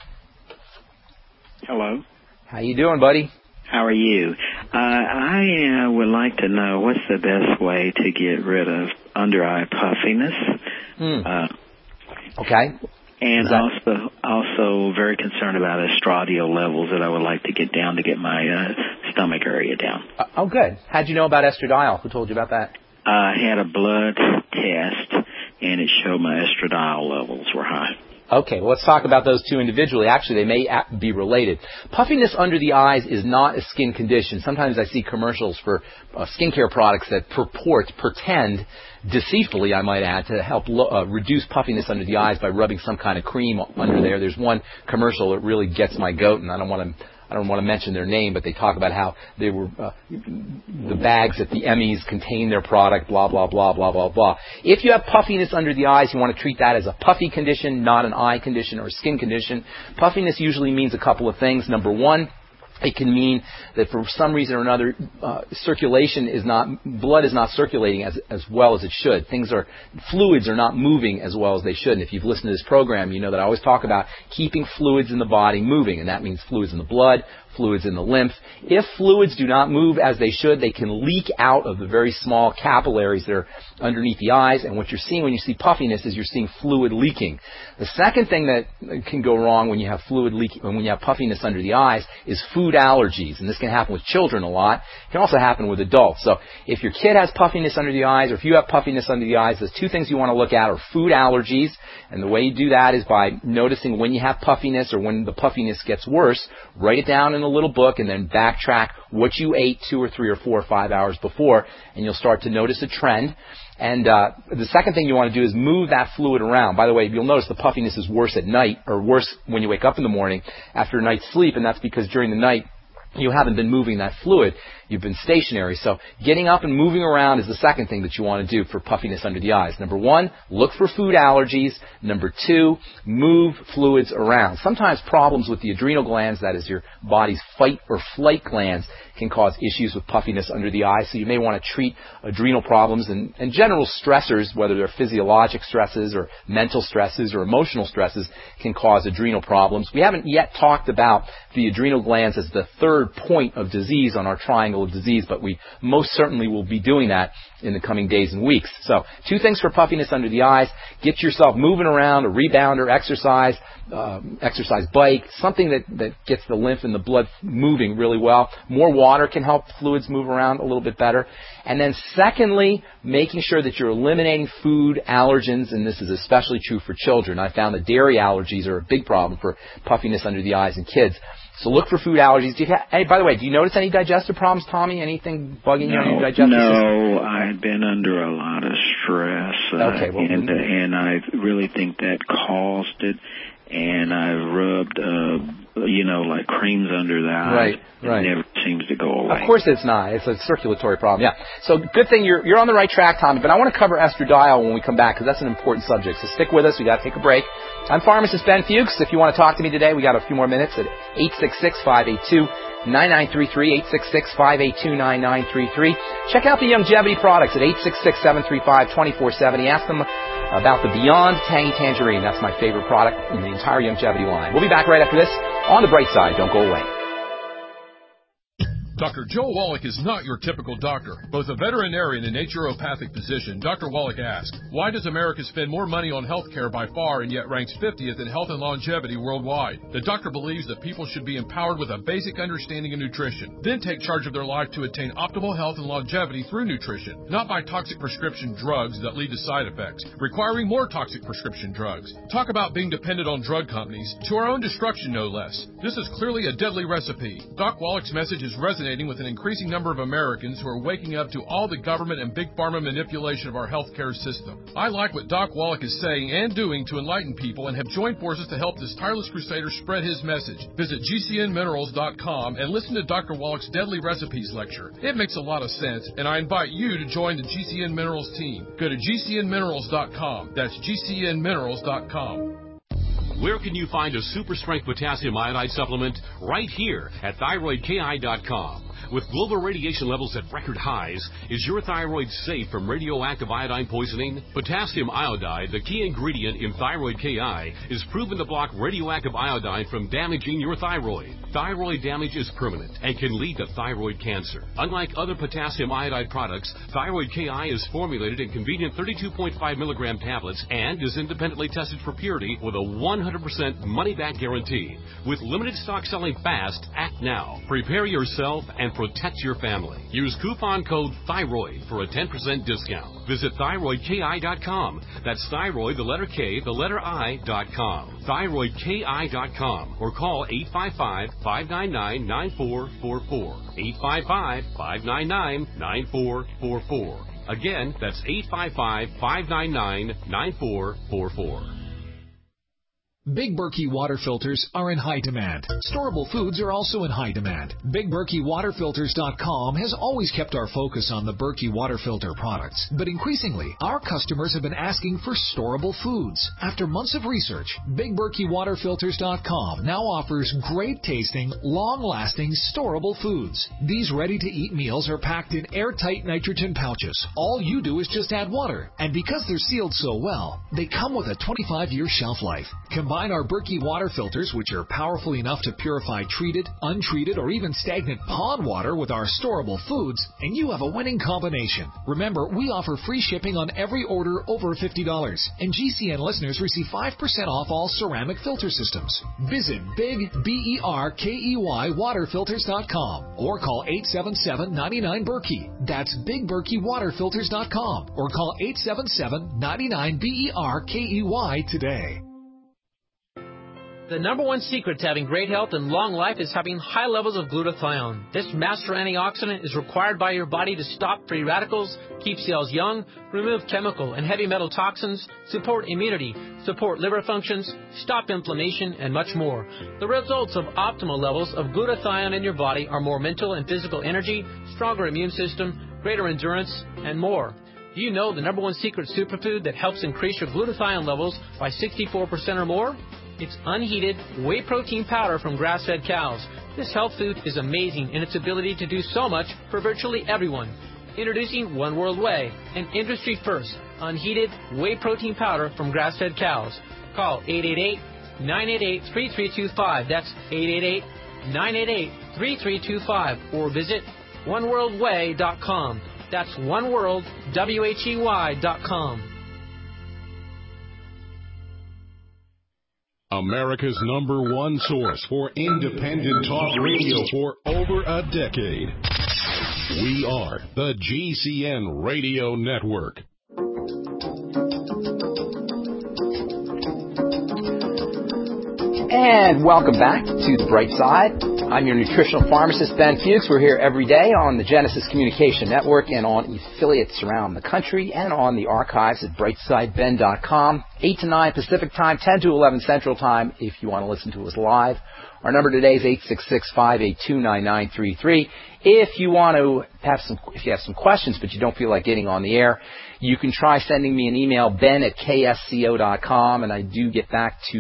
Hello. How you doing, buddy? How are you? Uh, I uh, would like to know what's the best way to get rid of under-eye puffiness. Mm. Uh, okay. And that... also, also very concerned about estradiol levels that I would like to get down to get my uh, stomach area down. Uh, oh, good. How'd you know about estradiol? Who told you about that? I had a blood test, and it showed my estradiol levels were high. Okay, well, let's talk about those two individually. Actually, they may be related. Puffiness under the eyes is not a skin condition. Sometimes I see commercials for uh, skincare products that purport, pretend, deceitfully, I might add, to help lo- uh, reduce puffiness under the eyes by rubbing some kind of cream under there. There's one commercial that really gets my goat, and I don't want to I don't want to mention their name, but they talk about how they were uh, the bags at the Emmys contain their product, blah, blah, blah, blah, blah, blah. If you have puffiness under the eyes, you want to treat that as a puffy condition, not an eye condition or a skin condition. Puffiness usually means a couple of things. Number one, it can mean that for some reason or another, uh, circulation is not, blood is not circulating as as well as it should. Things are, fluids are not moving as well as they should. And if you've listened to this program, you know that I always talk about keeping fluids in the body moving, and that means fluids in the blood, fluids in the lymph. If fluids do not move as they should, they can leak out of the very small capillaries that are underneath the eyes, and what you're seeing when you see puffiness is you're seeing fluid leaking. The second thing that can go wrong when you have fluid leaking, when you have puffiness under the eyes, is food allergies, and this can happen with children a lot. It can also happen with adults. So if your kid has puffiness under the eyes, or if you have puffiness under the eyes, the two things you want to look at are food allergies, and the way you do that is by noticing when you have puffiness or when the puffiness gets worse. Write it down in a little book and then backtrack what you ate two or three or four or five hours before, and you'll start to notice a trend. And uh, the second thing you want to do is move that fluid around. By the way, you'll notice the puffiness is worse at night, or worse when you wake up in the morning after a night's sleep, and that's because during the night you haven't been moving that fluid. You've been stationary. So getting up and moving around is the second thing that you want to do for puffiness under the eyes. Number one, look for food allergies. Number two, move fluids around. Sometimes problems with the adrenal glands, that is your body's fight or flight glands, can cause issues with puffiness under the eyes. So you may want to treat adrenal problems and, and general stressors, whether they're physiologic stresses or mental stresses or emotional stresses, can cause adrenal problems. We haven't yet talked about the adrenal glands as the third point of disease on our triangle of disease, but we most certainly will be doing that in the coming days and weeks. So two things for puffiness under the eyes: get yourself moving around, a rebounder, exercise, um, exercise bike, something that, that gets the lymph and the blood moving really well. More water can help fluids move around a little bit better. And then secondly, making sure that you're eliminating food allergens, and this is especially true for children. I found that dairy allergies are a big problem for puffiness under the eyes in kids. So look for food allergies. Do you have, hey, by the way, do you notice any digestive problems, Tommy? Anything bugging no, you on your digestive no, system? No, I've been under a lot of stress, uh, okay, well, and, uh, and I really think that caused it. And I rubbed, uh, you know, like creams under the eyes. Right, right. It never seems to go away. Of course it's not. It's a circulatory problem. Yeah. So good thing you're you're on the right track, Tommy. But I want to cover estradiol when we come back, because that's an important subject. So stick with us. We got to take a break. I'm pharmacist Ben Fuchs. If you want to talk to me today, we got a few more minutes at eight six six, five eight two, nine nine three three, eight six six, five eight two, nine nine three three. Check out the Longevity products at eight six six, seven three five, two four seven zero. Ask them about the Beyond Tangy Tangerine. That's my favorite product in the entire Longevity line. We'll be back right after this on The Bright Side. Don't go away. Doctor Joe Wallach is not your typical doctor. Both a veterinarian and naturopathic physician, Doctor Wallach asks, why does America spend more money on health care by far and yet ranks fiftieth in health and longevity worldwide? The doctor believes that people should be empowered with a basic understanding of nutrition, then take charge of their life to attain optimal health and longevity through nutrition, not by toxic prescription drugs that lead to side effects, requiring more toxic prescription drugs. Talk about being dependent on drug companies, to our own destruction no less. This is clearly a deadly recipe. Doc Wallach's message is resonating with an increasing number of Americans who are waking up to all the government and big pharma manipulation of our healthcare system. I like what Doc Wallach is saying and doing to enlighten people, and have joined forces to help this tireless crusader spread his message. Visit G C N minerals dot com and listen to Doctor Wallach's Deadly Recipes lecture. It makes a lot of sense, and I invite you to join the G C N Minerals team. Go to G C N minerals dot com. That's G C N minerals dot com. Where can you find a super strength potassium iodide supplement? Right here at thyroid K I dot com. With global radiation levels at record highs, is your thyroid safe from radioactive iodine poisoning? Potassium iodide, the key ingredient in Thyroid K I, is proven to block radioactive iodine from damaging your thyroid. Thyroid damage is permanent and can lead to thyroid cancer. Unlike other potassium iodide products, Thyroid K I is formulated in convenient thirty-two point five milligram tablets and is independently tested for purity with a one hundred percent money-back guarantee. With limited stock selling fast, act now. Prepare yourself and protect your family. Use coupon code THYROID for a ten percent discount. Visit thyroid K I dot com. That's thyroid, the letter K, the letter I, dot com. thyroid K I dot com. Or call eight five five, five nine nine, nine four four four. eight five five, five nine nine, nine four four four. Again, that's eight five five, five nine nine, nine four four four. Big Berkey water filters are in high demand. Storable foods are also in high demand. Big Berkey Water Filters dot com has always kept our focus on the Berkey water filter products, but increasingly, our customers have been asking for storable foods. After months of research, Big Berkey Water Filters dot com now offers great-tasting, long-lasting, storable foods. These ready-to-eat meals are packed in airtight nitrogen pouches. All you do is just add water, and because they're sealed so well, they come with a twenty-five year shelf life. Combine our Berkey water filters, which are powerful enough to purify treated, untreated, or even stagnant pond water with our storable foods, and you have a winning combination. Remember, we offer free shipping on every order over fifty dollars, and G C N listeners receive five percent off all ceramic filter systems. Visit Big B E R K E Y Water Filters dot com or call eight seven seven, nine nine, Berkey. That's Big Berkey Water Filters dot com or call eight seven seven, nine nine, B E R K E Y today. The number one secret to having great health and long life is having high levels of glutathione. This master antioxidant is required by your body to stop free radicals, keep cells young, remove chemical and heavy metal toxins, support immunity, support liver functions, stop inflammation, and much more. The results of optimal levels of glutathione in your body are more mental and physical energy, stronger immune system, greater endurance, and more. Do you know the number one secret superfood that helps increase your glutathione levels by sixty-four percent or more? It's unheated whey protein powder from grass-fed cows. This health food is amazing in its ability to do so much for virtually everyone. Introducing One World Whey, an industry-first, unheated whey protein powder from grass-fed cows. Call eight eight eight, nine eight eight, three three two five. That's eight eight eight, nine eight eight, three three two five. Or visit one world whey dot com. That's oneworld, W H E Y dot com. America's number one source for independent talk radio for over a decade. We are the G C N Radio Network. And welcome back to The Bright Side. I'm your nutritional pharmacist, Ben Fuchs. We're here every day on the Genesis Communication Network and on affiliates around the country and on the archives at brightside ben dot com. eight to nine Pacific Time, ten to eleven Central Time if you want to listen to us live. Our number today is eight six six, five eight two, nine nine three three. If you want to have some, if you have some questions but you don't feel like getting on the air, you can try sending me an email, ben at k s c o dot com, and I do get back to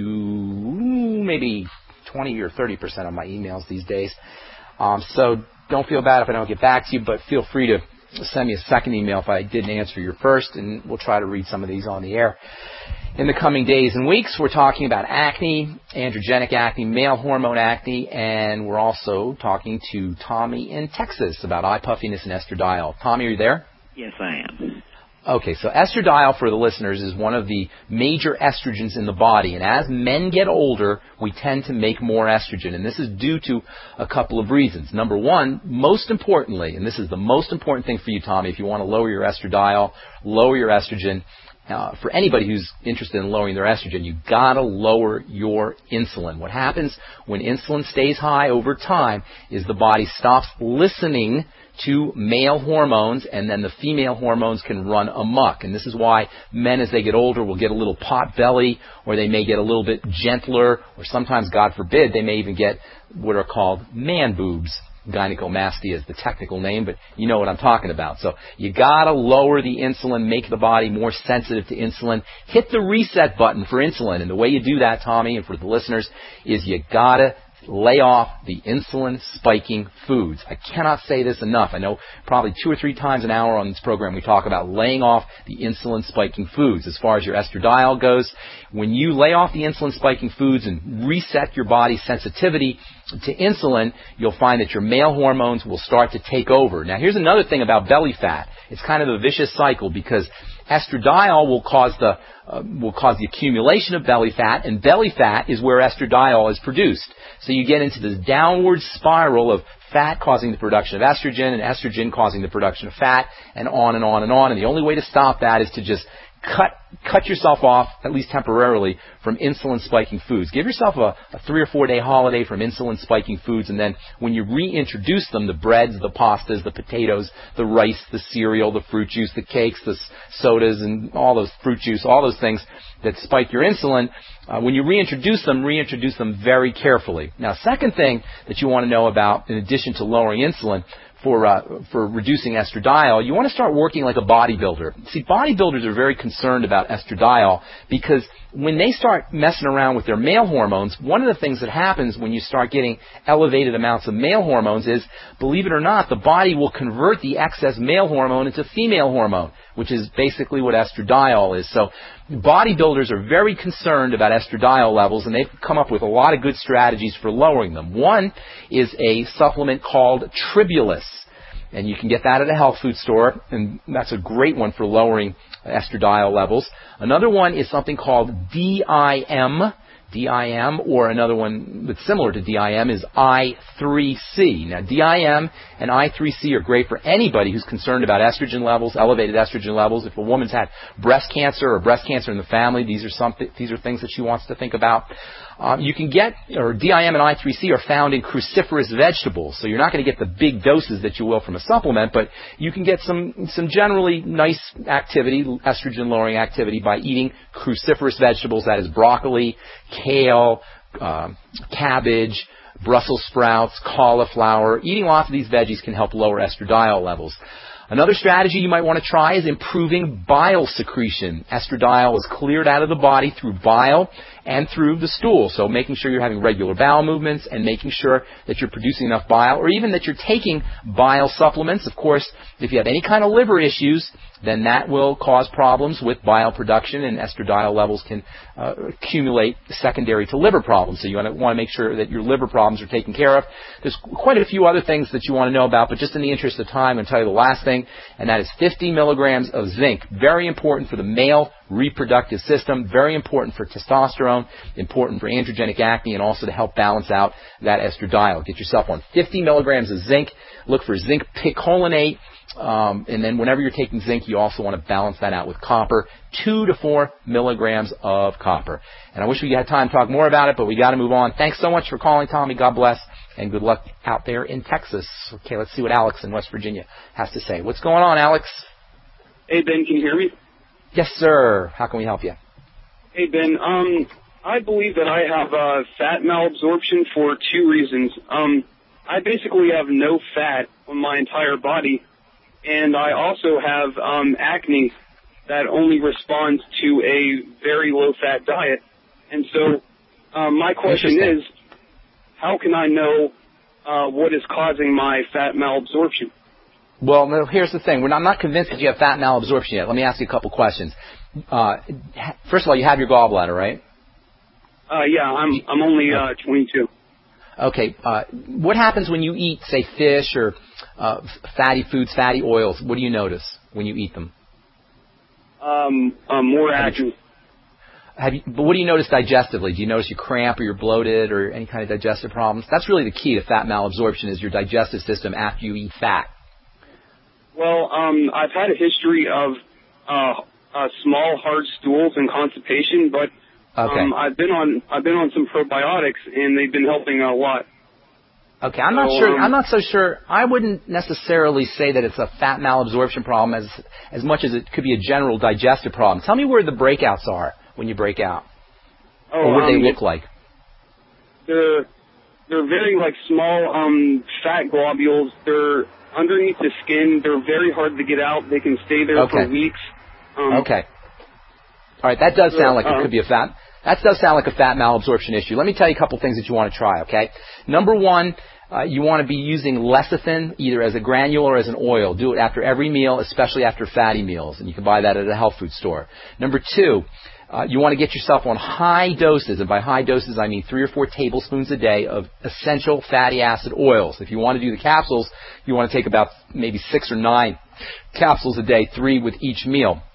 maybe twenty or thirty percent of my emails these days. Um, so don't feel bad if I don't get back to you, but feel free to send me a second email if I didn't answer your first, and we'll try to read some of these on the air. In the coming days and weeks, we're talking about acne, androgenic acne, male hormone acne, and we're also talking to Tommy in Texas about eye puffiness and estradiol. Tommy, are you there? Yes, I am. Okay, so estradiol, for the listeners, is one of the major estrogens in the body. And as men get older, we tend to make more estrogen. And this is due to a couple of reasons. Number one, most importantly, and this is the most important thing for you, Tommy, if you want to lower your estradiol, lower your estrogen, uh, for anybody who's interested in lowering their estrogen, you've got to lower your insulin. What happens when insulin stays high over time is the body stops listening to male hormones, and then the female hormones can run amok. And this is why men, as they get older, will get a little pot belly, or they may get a little bit gentler, or sometimes, God forbid, they may even get what are called man boobs. Gynecomastia is the technical name, but you know what I'm talking about. So you gotta lower the insulin, make the body more sensitive to insulin. Hit the reset button for insulin, and the way you do that, Tommy, and for the listeners, is you gotta lay off the insulin-spiking foods. I cannot say this enough. I know probably two or three times an hour on this program we talk about laying off the insulin-spiking foods. As far as your estradiol goes, when you lay off the insulin-spiking foods and reset your body's sensitivity to insulin, you'll find that your male hormones will start to take over. Now, here's another thing about belly fat. It's kind of a vicious cycle because estradiol will cause the uh, will cause the accumulation of belly fat, and belly fat is where estradiol is produced. So you get into this downward spiral of fat causing the production of estrogen and estrogen causing the production of fat, and on and on and on. And the only way to stop that is to just cut cut yourself off, at least temporarily, from insulin-spiking foods. Give yourself a, a three or four-day holiday from insulin-spiking foods, and then when you reintroduce them, the breads, the pastas, the potatoes, the rice, the cereal, the fruit juice, the cakes, the sodas, and all those fruit juice, all those things that spike your insulin, uh, when you reintroduce them, reintroduce them very carefully. Now, second thing that you want to know about, in addition to lowering insulin, for uh, for reducing estradiol, you want to start working like a bodybuilder. See, bodybuilders are very concerned about estradiol because when they start messing around with their male hormones, one of the things that happens when you start getting elevated amounts of male hormones is, believe it or not, the body will convert the excess male hormone into female hormone, which is basically what estradiol is. So bodybuilders are very concerned about estradiol levels, and they've come up with a lot of good strategies for lowering them. One is a supplement called Tribulus, and you can get that at a health food store, and that's a great one for lowering estradiol levels. Another one is something called D I M, D I M, or another one that's similar to D I M is I three C. Now, D I M and I three C are great for anybody who's concerned about estrogen levels, elevated estrogen levels. If a woman's had breast cancer or breast cancer in the family, these are some these are things that she wants to think about. Um, you can get, or D I M and I three C are found in cruciferous vegetables, so you're not going to get the big doses that you will from a supplement, but you can get some some generally nice activity, estrogen-lowering activity, by eating cruciferous vegetables. That is broccoli, kale, uh, cabbage, Brussels sprouts, cauliflower. Eating lots of these veggies can help lower estradiol levels. Another strategy you might want to try is improving bile secretion. Estradiol is cleared out of the body through bile and through the stool. So making sure you're having regular bowel movements and making sure that you're producing enough bile, or even that you're taking bile supplements. Of course, if you have any kind of liver issues, then that will cause problems with bile production, and estradiol levels can uh, accumulate secondary to liver problems. So you want to, want to make sure that your liver problems are taken care of. There's quite a few other things that you want to know about, but just in the interest of time, I'm going to tell you the last thing, and that is fifty milligrams of zinc. Very important for the male reproductive system, very important for testosterone, important for androgenic acne, and also to help balance out that estradiol. Get yourself on fifty milligrams of zinc. Look for zinc picolinate. Um, and then whenever you're taking zinc, you also want to balance that out with copper, two to four milligrams of copper. And I wish we had time to talk more about it, but we got to move on. Thanks so much for calling, Tommy. God bless, and good luck out there in Texas. Okay, let's see what Alex in West Virginia has to say. What's going on, Alex? Hey, Ben, can you hear me? Yes, sir. How can we help you? Hey, Ben, um, I believe that I have uh, fat malabsorption for two reasons. Um, I basically have no fat on my entire body, and I also have um, acne that only responds to a very low-fat diet. And so um, my question is, how can I know uh, what is causing my fat malabsorption? Well, no, here's the thing. We're not, I'm not convinced that you have fat malabsorption yet. Let me ask you a couple questions. Uh, first of all, you have your gallbladder, right? Uh, yeah, I'm I'm only uh, twenty-two. Okay. Uh, what happens when you eat, say, fish or uh, fatty foods, fatty oils? What do you notice when you eat them? Um, uh, more acne. Have you, but what do you notice digestively? Do you notice you cramp or you're bloated or any kind of digestive problems? That's really the key to fat malabsorption, is your digestive system after you eat fat. Well, um, I've had a history of uh, uh, small, hard stools and constipation, but okay. um, I've been on I've been on some probiotics, and they've been helping a lot. Okay, I'm not so, sure. Um, I'm not so sure. I wouldn't necessarily say that it's a fat malabsorption problem as as much as it could be a general digestive problem. Tell me where the breakouts are when you break out, oh, or what um, they look like. They're they're very like small um, fat globules. They're underneath the skin. They're very hard to get out. They can stay there okay. for weeks. Um, okay. All right, that does sound like uh, it could be a fat. That does sound like a fat malabsorption issue. Let me tell you a couple things that you want to try, okay? Number one, uh, you want to be using lecithin either as a granule or as an oil. Do it after every meal, especially after fatty meals, and you can buy that at a health food store. Number two, uh, you want to get yourself on high doses, and by high doses I mean three or four tablespoons a day of essential fatty acid oils. If you want to do the capsules, you want to take about maybe six or nine capsules a day, three with each meal.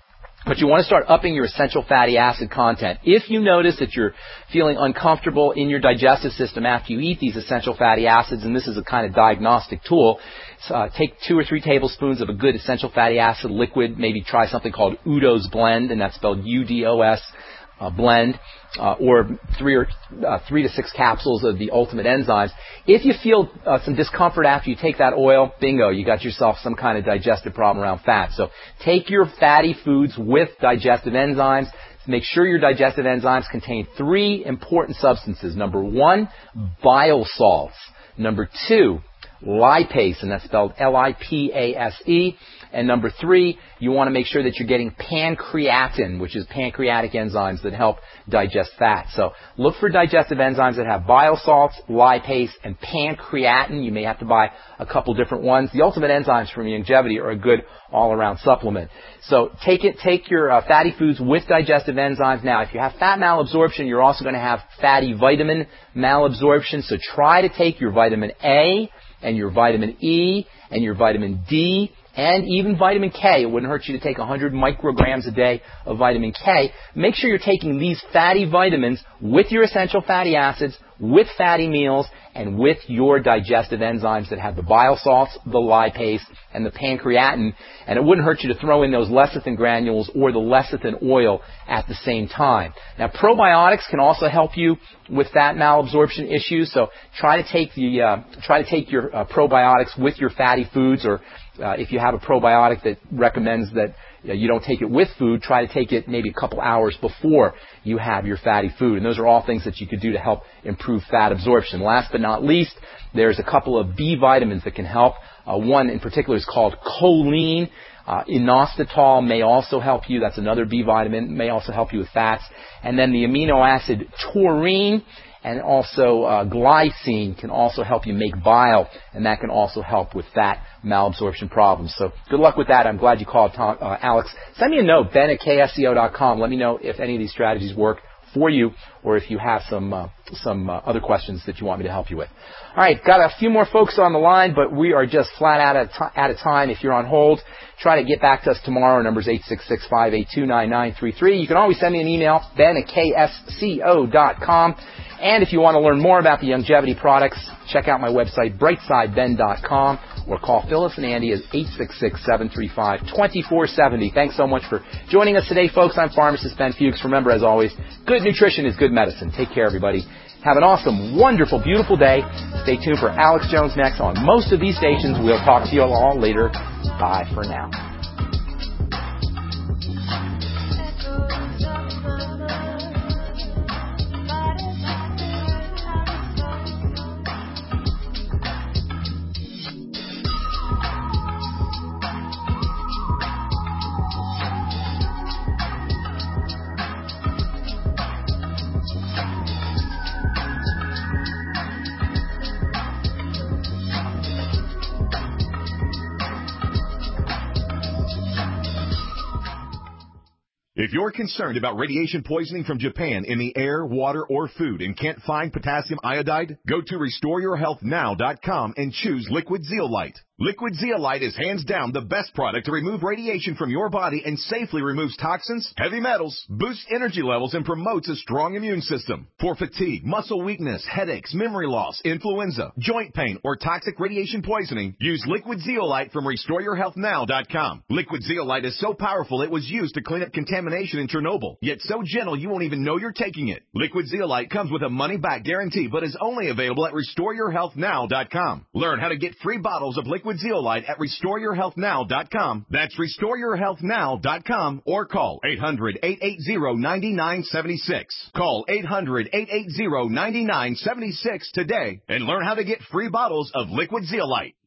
But you want to start upping your essential fatty acid content. If you notice that you're feeling uncomfortable in your digestive system after you eat these essential fatty acids, and this is a kind of diagnostic tool, uh, take two or three tablespoons of a good essential fatty acid liquid. Maybe try something called Udo's Blend, and that's spelled U D O S. Uh, blend, uh, or three or uh, three to six capsules of the Ultimate Enzymes. If you feel uh, some discomfort after you take that oil, bingo, you got yourself some kind of digestive problem around fat. So take your fatty foods with digestive enzymes. Make sure your digestive enzymes contain three important substances. Number one, bile salts. Number two, lipase, and that's spelled L I P A S E. And number three, you want to make sure that you're getting pancreatin, which is pancreatic enzymes that help digest fat. So look for digestive enzymes that have bile salts, lipase, and pancreatin. You may have to buy a couple different ones. The Ultimate Enzymes from Youngevity are a good all-around supplement. So take it, take your uh, fatty foods with digestive enzymes. Now, if you have fat malabsorption, you're also going to have fatty vitamin malabsorption. So try to take your vitamin A and your vitamin E and your vitamin D and even vitamin K. It wouldn't hurt you to take one hundred micrograms a day of vitamin K. Make sure you're taking these fatty vitamins with your essential fatty acids, with fatty meals, and with your digestive enzymes that have the bile salts, the lipase, and the pancreatin. And it wouldn't hurt you to throw in those lecithin granules or the lecithin oil at the same time. Now, probiotics can also help you with fat malabsorption issues. So try to take the uh, try to take your uh, probiotics with your fatty foods, or uh, if you have a probiotic that recommends that uh, you don't take it with food, try to take it maybe a couple hours before you have your fatty food. And those are all things that you could do to help improve fat absorption. Last but not least, there's a couple of B vitamins that can help. Uh, one in particular is called choline. Uh, inositol may also help you. That's another B vitamin. May also help you with fats. And then the amino acid taurine and also uh, glycine can also help you make bile, and that can also help with fat malabsorption problems. So good luck with that. I'm glad you called, Tom, uh, Alex. Send me a note, Ben at K S C O dot com. Let me know if any of these strategies work for you, or if you have some uh, some uh, other questions that you want me to help you with. All right, got a few more folks on the line, but we are just flat out of, t- out of time. If you're on hold, try to get back to us tomorrow. Our number is eight six six, five eight two, nine nine three three. You can always send me an email, Ben at K S C O dot com. And if you want to learn more about the Youngevity products, check out my website, brightside ben dot com, or call Phyllis and Andy at eight six six, seven three five, two four seven zero. Thanks so much for joining us today, folks. I'm pharmacist Ben Fuchs. Remember, as always, good nutrition is good medicine. Take care, everybody. Have an awesome, wonderful, beautiful day. Stay tuned for Alex Jones next on most of these stations. We'll talk to you all later. Bye for now. If you're concerned about radiation poisoning from Japan in the air, water, or food and can't find potassium iodide, go to restore your health now dot com and choose Liquid Zeolite. Liquid Zeolite is hands down the best product to remove radiation from your body and safely removes toxins, heavy metals, boosts energy levels, and promotes a strong immune system. For fatigue, muscle weakness, headaches, memory loss, influenza, joint pain, or toxic radiation poisoning, use Liquid Zeolite from restore your health now dot com. Liquid Zeolite is so powerful it was used to clean up contamination in Chernobyl, yet so gentle you won't even know you're taking it. Liquid Zeolite comes with a money-back guarantee, but is only available at restore your health now dot com. Learn how to get free bottles of Liquid Liquid Zeolite at restore your health now dot com. That's restore your health now dot com, or call eight hundred, eight eight zero, nine nine seven six. Call eight hundred, eight eight zero, nine nine seven six today and learn how to get free bottles of Liquid Zeolite.